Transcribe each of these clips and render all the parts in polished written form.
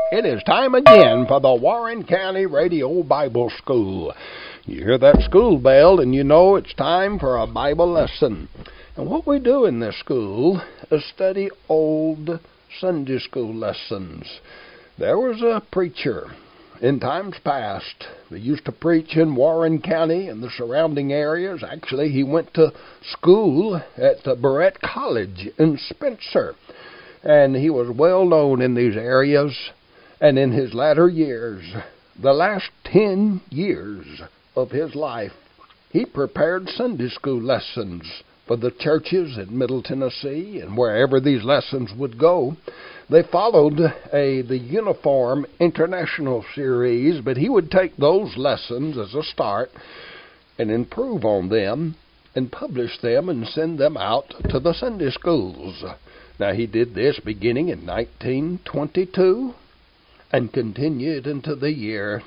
It is time again for the Warren County Radio Bible School. You hear that school bell and you know it's time for a Bible lesson. And what we do in this school is study old Sunday school lessons. There was a preacher in times past that used to preach in Warren County and the surrounding areas. Actually, he went to school at the Barrett College in Spencer. And he was well known in these areas. And in his latter years, the last 10 years of his life, he prepared Sunday school lessons for the churches in Middle Tennessee and wherever these lessons would go. They followed the Uniform International series, but he would take those lessons as a start and improve on them and publish them and send them out to the Sunday schools. Now, he did this beginning in 1922 and continued into the year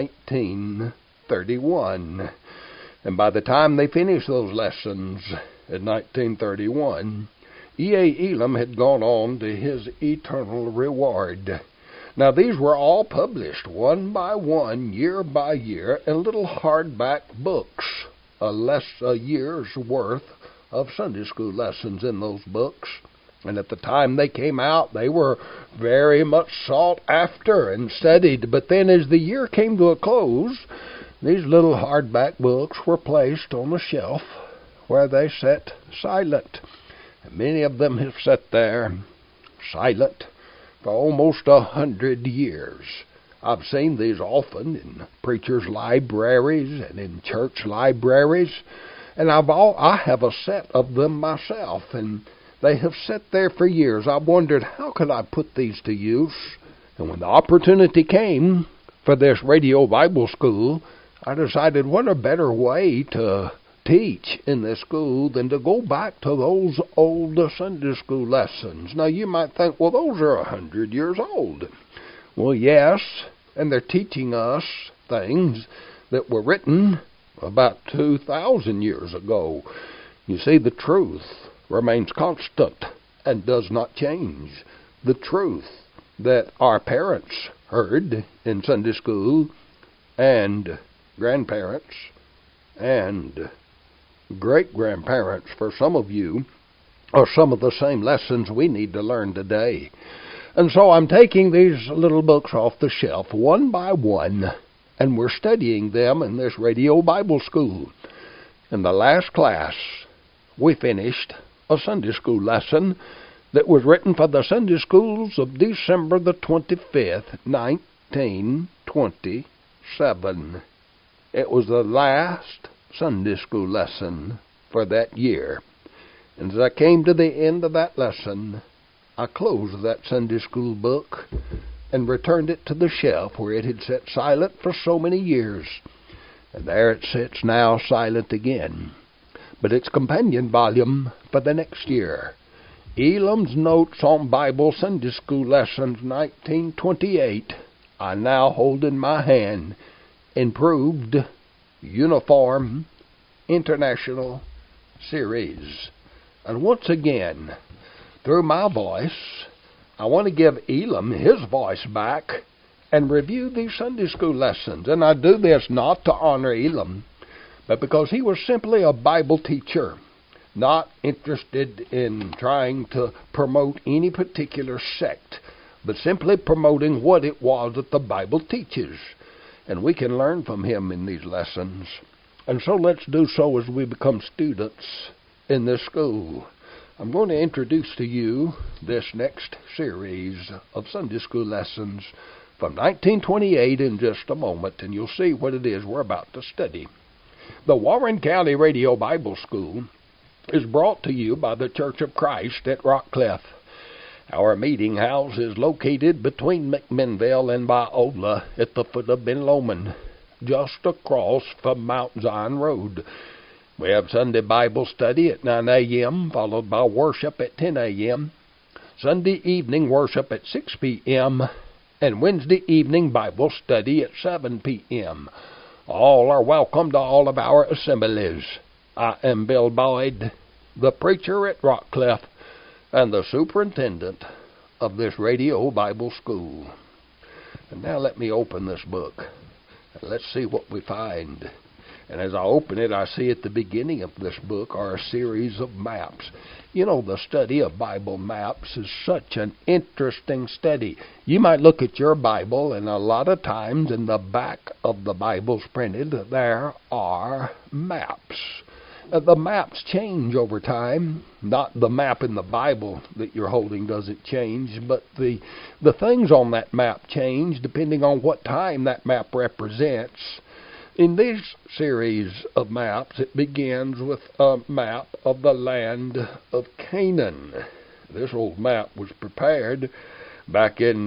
1931. And by the time they finished those lessons in 1931, E.A. Elam had gone on to his eternal reward. Now, these were all published one by one, year by year, in little hardback books, a year's worth of Sunday school lessons in those books. And at the time they came out, they were very much sought after and studied. But then as the year came to a close, these little hardback books were placed on the shelf where they sat silent. And many of them have sat there silent for almost 100 years. I've seen these often in preachers' libraries and in church libraries. And I have a set of them myself, and they have sat there for years. I wondered, how could I put these to use? And when the opportunity came for this radio Bible school, I decided what a better way to teach in this school than to go back to those old Sunday school lessons. Now, you might think, well, those are 100 years old. Well, yes, and they're teaching us things that were written about 2,000 years ago. You see, the truth remains constant and does not change. The truth that our parents heard in Sunday school and grandparents and great-grandparents for some of you are some of the same lessons we need to learn today. And so I'm taking these little books off the shelf one by one, and we're studying them in this radio Bible school. In the last class, we finished a Sunday school lesson that was written for the Sunday schools of December the 25th, 1927. It was the last Sunday school lesson for that year. And as I came to the end of that lesson, I closed that Sunday school book and returned it to the shelf where it had sat silent for so many years. And there it sits now, silent again. But its companion volume for the next year, Elam's Notes on Bible Sunday School Lessons 1928, I now hold in my hand, Improved Uniform International Series. And once again, through my voice, I want to give Elam his voice back and review these Sunday school lessons. And I do this not to honor Elam, but because he was simply a Bible teacher, not interested in trying to promote any particular sect, but simply promoting what it was that the Bible teaches. And we can learn from him in these lessons. And so let's do so as we become students in this school. I'm going to introduce to you this next series of Sunday school lessons from 1928 in just a moment, and you'll see what it is we're about to study. The Warren County Radio Bible School is brought to you by the Church of Christ at Rockcliff. Our meeting house is located between McMinnville and Biola at the foot of Ben Lomond, just across from Mount Zion Road. We have Sunday Bible study at 9 a.m., followed by worship at 10 a.m., Sunday evening worship at 6 p.m., and Wednesday evening Bible study at 7 p.m. All are welcome to all of our assemblies. I am Bill Boyd, the preacher at Rockcliff, and the superintendent of this radio Bible school. And now let me open this book. And let's see what we find. And as I open it, I see at the beginning of this book are a series of maps. You know, the study of Bible maps is such an interesting study. You might look at your Bible, and a lot of times in the back of the Bibles printed, there are maps. The maps change over time. Not the map in the Bible that you're holding doesn't change, but the things on that map change depending on what time that map represents. In this series of maps, it begins with a map of the land of Canaan. This old map was prepared back in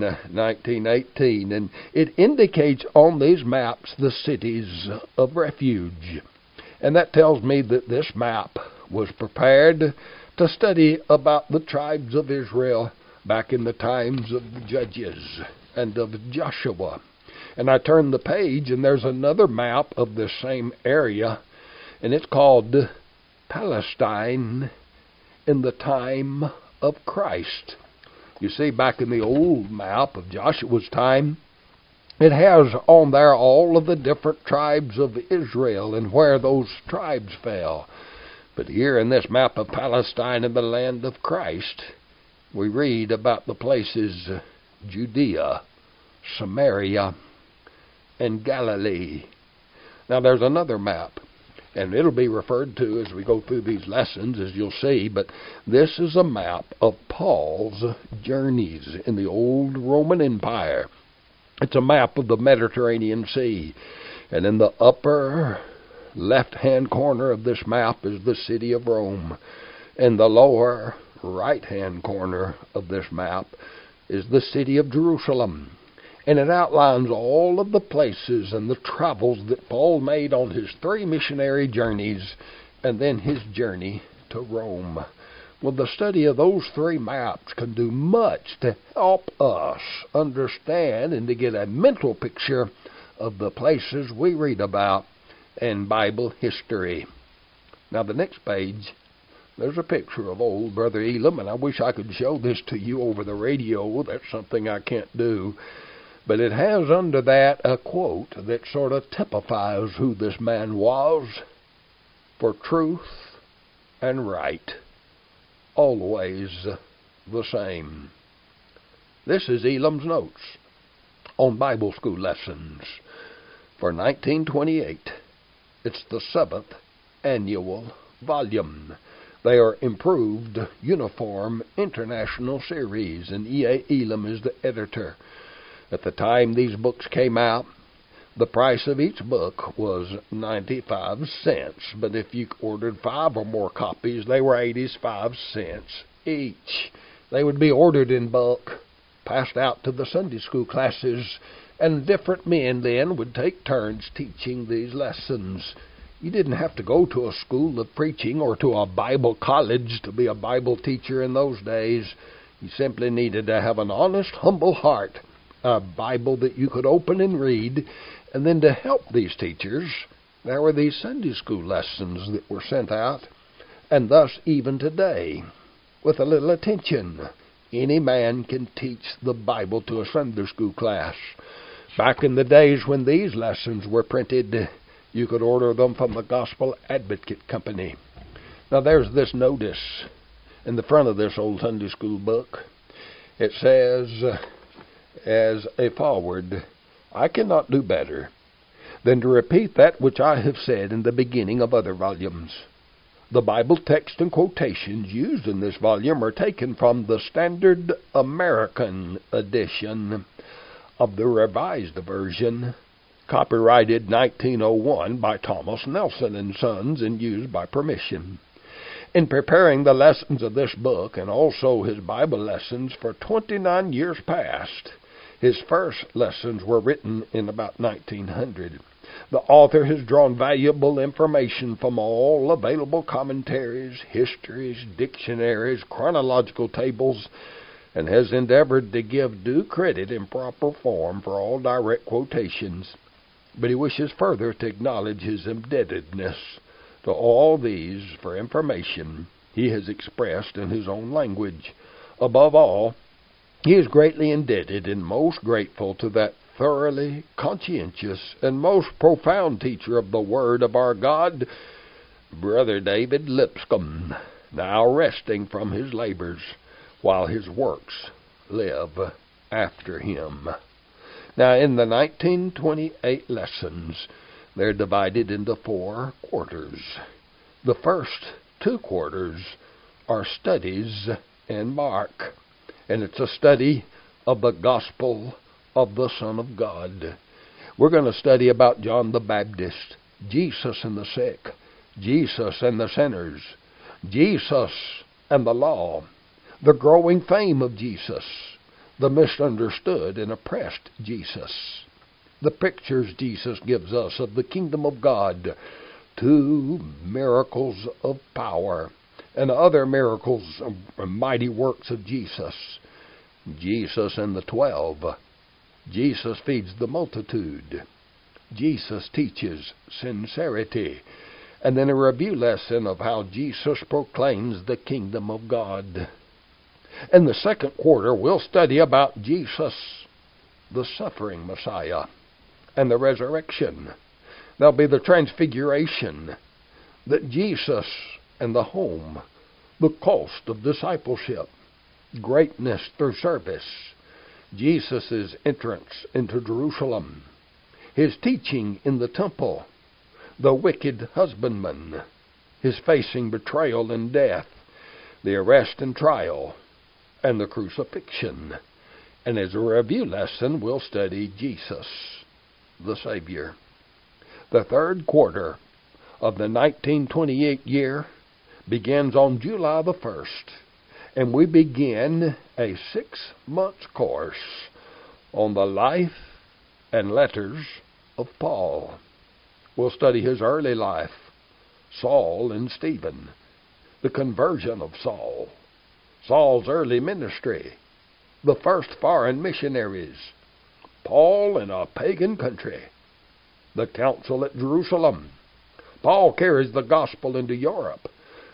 1918, and it indicates on these maps the cities of refuge. And that tells me that this map was prepared to study about the tribes of Israel back in the times of the Judges and of Joshua. And I turn the page, and there's another map of the same area, and it's called Palestine in the time of Christ. You see, back in the old map of Joshua's time, it has on there all of the different tribes of Israel and where those tribes fell. But here in this map of Palestine in the land of Christ, we read about the places Judea, Samaria, and Galilee. Now there's another map, and it'll be referred to as we go through these lessons, as you'll see, but this is a map of Paul's journeys in the old Roman Empire. It's a map of the Mediterranean Sea, and in the upper left-hand corner of this map is the city of Rome. In the lower right-hand corner of this map is the city of Jerusalem. And it outlines all of the places and the travels that Paul made on his 3 missionary journeys and then his journey to Rome. Well, the study of those 3 maps can do much to help us understand and to get a mental picture of the places we read about in Bible history. Now, the next page, there's a picture of old Brother Elam, and I wish I could show this to you over the radio. That's something I can't do. But it has under that a quote that sort of typifies who this man was. For truth and right, always the same. This is Elam's notes on Bible school lessons for 1928. It's the 7th annual volume. They are improved, uniform, international series, and E.A. Elam is the editor. At the time these books came out, the price of each book was 95 cents. But if you ordered 5 or more copies, they were 85 cents each. They would be ordered in bulk, passed out to the Sunday school classes, and different men then would take turns teaching these lessons. You didn't have to go to a school of preaching or to a Bible college to be a Bible teacher in those days. You simply needed to have an honest, humble heart, a Bible that you could open and read, and then to help these teachers, there were these Sunday school lessons that were sent out, and thus even today, with a little attention, any man can teach the Bible to a Sunday school class. Back in the days when these lessons were printed, you could order them from the Gospel Advocate Company. Now there's this notice in the front of this old Sunday school book. It says, as a foreword, I cannot do better than to repeat that which I have said in the beginning of other volumes. The Bible text and quotations used in this volume are taken from the Standard American edition of the Revised Version, copyrighted 1901 by Thomas Nelson and Sons and used by permission. In preparing the lessons of this book and also his Bible lessons for 29 years past, his first lessons were written in about 1900. The author has drawn valuable information from all available commentaries, histories, dictionaries, chronological tables, and has endeavored to give due credit in proper form for all direct quotations. But he wishes further to acknowledge his indebtedness to all these for information he has expressed in his own language. Above all, he is greatly indebted and most grateful to that thoroughly conscientious and most profound teacher of the Word of our God, Brother David Lipscomb, now resting from his labors while his works live after him. Now, in the 1928 lessons, they're divided into 4 quarters. The first 2 quarters are studies in Mark, and it's a study of the gospel of the Son of God. We're going to study about John the Baptist, Jesus and the sick, Jesus and the sinners, Jesus and the law, the growing fame of Jesus, the misunderstood and oppressed Jesus, the pictures Jesus gives us of the kingdom of God, 2 miracles of power, and other miracles and mighty works of Jesus, Jesus and the 12. Jesus feeds the multitude. Jesus teaches sincerity. And then a review lesson of how Jesus proclaims the kingdom of God. In the second quarter, we'll study about Jesus, the suffering Messiah, and the resurrection. There'll be the transfiguration, that Jesus and the home, the cost of discipleship, greatness through service, Jesus' entrance into Jerusalem, his teaching in the temple, the wicked husbandman, his facing betrayal and death, the arrest and trial, and the crucifixion. And as a review lesson, we'll study Jesus, the Savior. The third quarter of the 1928 year begins on July the 1st, and we begin a 6-month course on the life and letters of Paul. We'll study his early life, Saul and Stephen, the conversion of Saul, Saul's early ministry, the first foreign missionaries, Paul in a pagan country, the council at Jerusalem. Paul carries the gospel into Europe,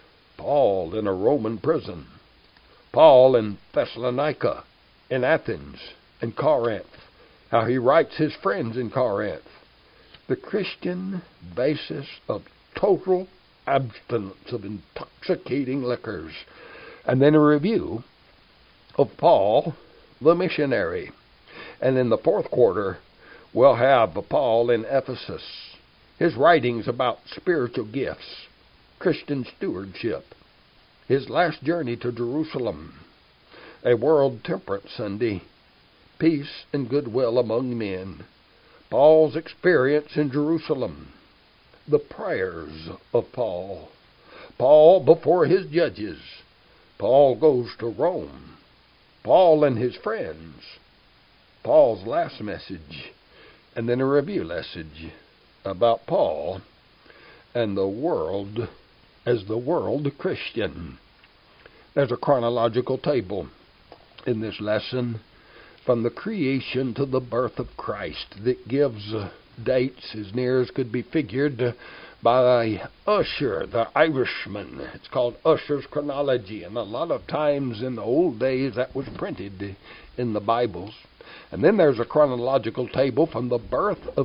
Paul in a Roman prison, Paul in Thessalonica, in Athens, in Corinth, how he writes his friends in Corinth, the Christian basis of total abstinence of intoxicating liquors, and then a review of Paul, the missionary. And in the fourth quarter, we'll have Paul in Ephesus, his writings about spiritual gifts, Christian stewardship, his last journey to Jerusalem, a World Temperance Sunday, peace and goodwill among men, Paul's experience in Jerusalem, the prayers of Paul, Paul before his judges, Paul goes to Rome, Paul and his friends, Paul's last message, and then a review message about Paul and the world as the world Christian. There's a chronological table in this lesson from the creation to the birth of Christ that gives dates as near as could be figured by Ussher, the Irishman. It's called Ussher's chronology, and a lot of times in the old days that was printed in the Bibles. And then there's a chronological table from the birth of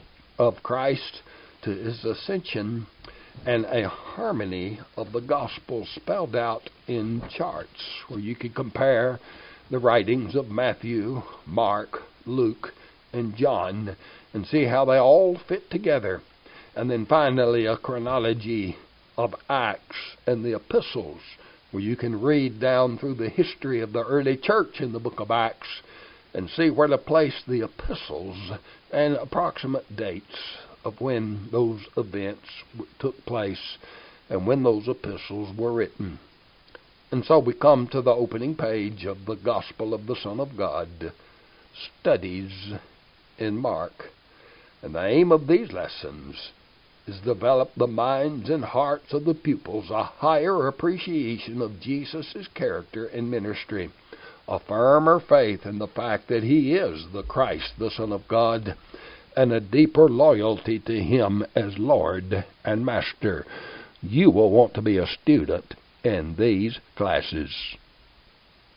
Christ to his ascension, and a harmony of the gospel spelled out in charts where you could compare the writings of Matthew, Mark, Luke, and John and see how they all fit together. And then finally a chronology of Acts and the epistles where you can read down through the history of the early church in the book of Acts and see where to place the epistles and approximate dates of when those events took place and when those epistles were written. And so we come to the opening page of the Gospel of the Son of God, Studies in Mark. And the aim of these lessons is to develop the minds and hearts of the pupils a higher appreciation of Jesus' character and ministry, a firmer faith in the fact that he is the Christ, the Son of God, and a deeper loyalty to him as Lord and Master. You will want to be a student in these classes.